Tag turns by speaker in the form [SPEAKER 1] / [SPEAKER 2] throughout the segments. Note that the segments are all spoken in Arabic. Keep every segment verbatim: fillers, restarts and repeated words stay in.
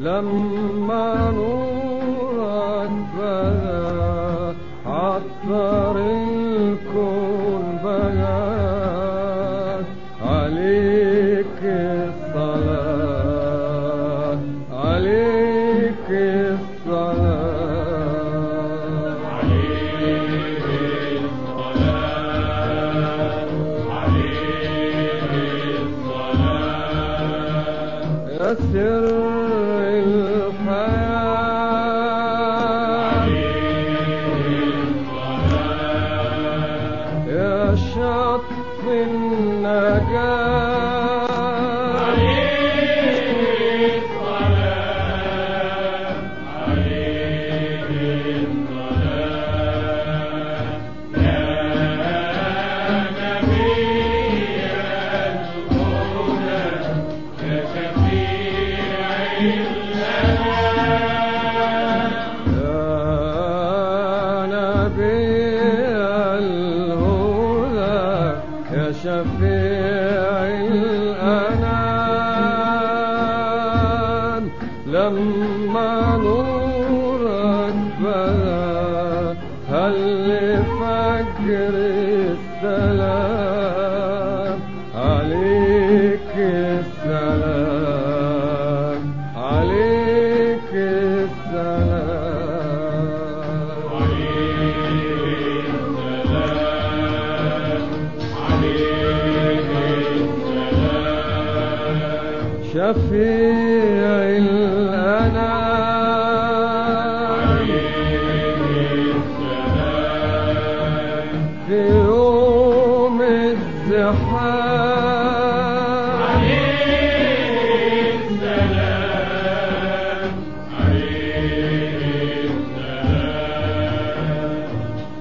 [SPEAKER 1] لما نورك بدا عطر الكون بدا عليك الصلاة عليك الصلاة
[SPEAKER 2] عليك الصلاة عليك الصلاة
[SPEAKER 1] يا سر الحياة يا شط النجاة
[SPEAKER 2] عليك الصلاة عليك الصلاة يا نبي الهدى يا شفيع الأنام
[SPEAKER 1] يا نبي الهدى يا شفيع الأنام لما نورك بدا هل فجر السلام عليك السلام عليك السلام
[SPEAKER 2] عليك السلام عليك السلام
[SPEAKER 1] شفيع الأنام
[SPEAKER 2] عليك السلام
[SPEAKER 1] في يوم الزحام
[SPEAKER 2] عليك السلام عليك السلام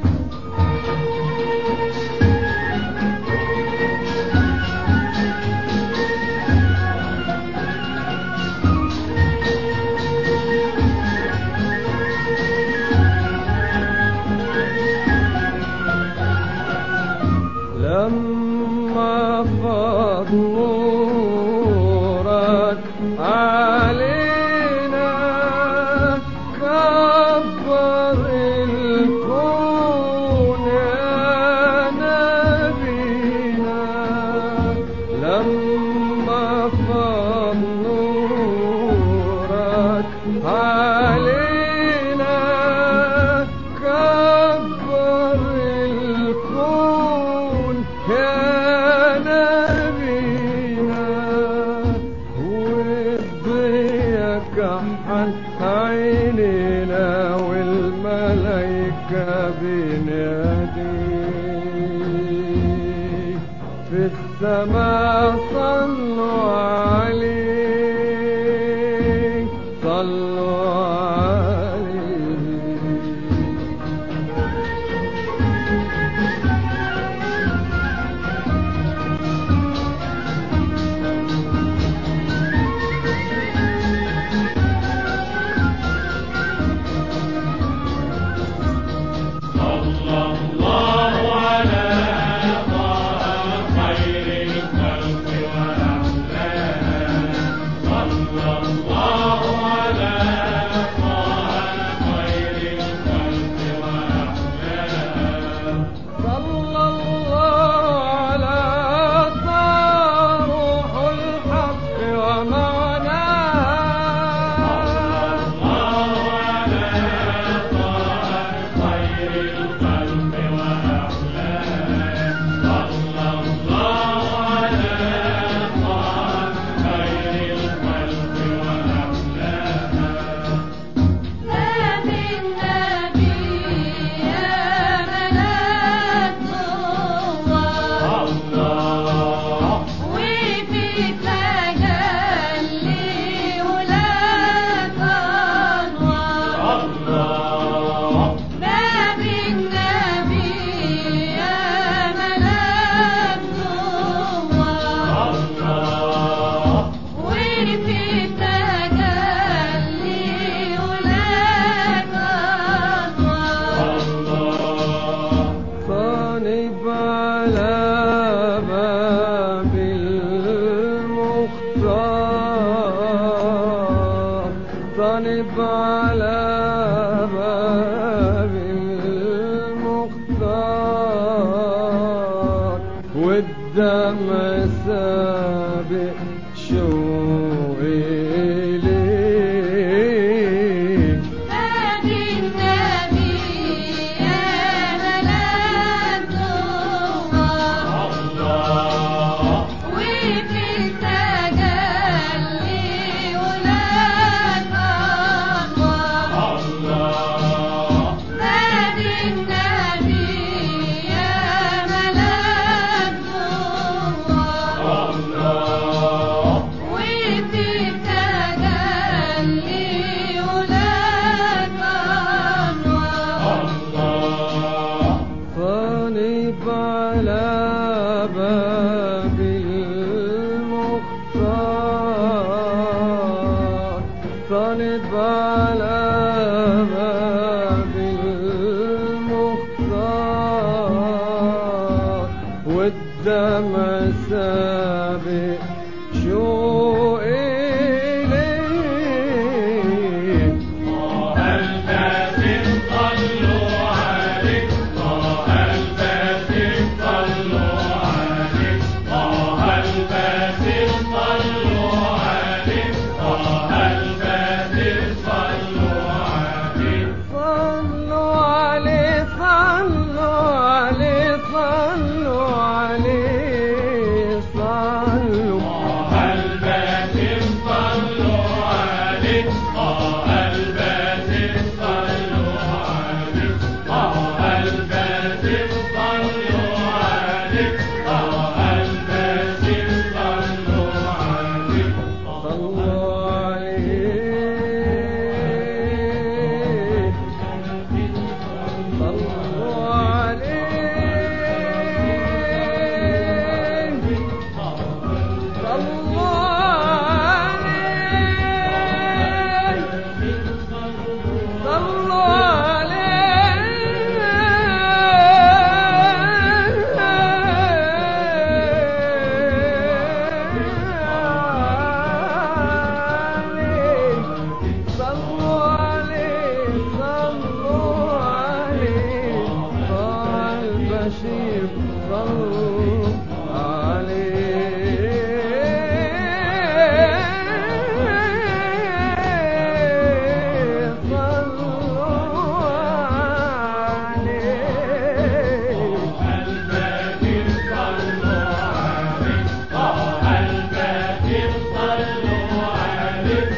[SPEAKER 1] لما فاض نورك علينا كبر الكون يا نبينا لما فاض نورك علينا كبر الكون يا نبينا والضياء كحل عينينا والملايكة بنادي في السماء صلوا عليه صلوا عليه
[SPEAKER 2] صلى الله على طه خير الخلق وأحلاه صلى الله على
[SPEAKER 1] صنب على باب المختار والدمع سابق شوقي إليه.
[SPEAKER 3] نادي النبي يا ملاك الله وفي التجلي ولاد الله. نادي النبي يا ملاك الله وفي التجلي ولاد الله.
[SPEAKER 1] صنب على باب المختار صنب على باب المختار والدمع سابق شوقي إليه.
[SPEAKER 2] طه الباسم صلوا عليك، طه الباسم صلوا عليك، طه الباسم صلوا عليك، طه الباسم صلوا عليك.
[SPEAKER 1] صلوا عليه صلوا عليه صلوا عليه صلوا.
[SPEAKER 2] طه الباسم صلوا عليك، طه الباسم صلوا عليك، طه الباسم صلوا عليك، طه الباسم صلوا عليك.
[SPEAKER 1] صلوا عليه صلوا عليه صلوا عليه صلوا عليه صلوا عليه صلوا عليه طه البشير صلوا عليه صلوا عليه.
[SPEAKER 2] الباسم صلوا عليك، طه الباسم صلوا عليك،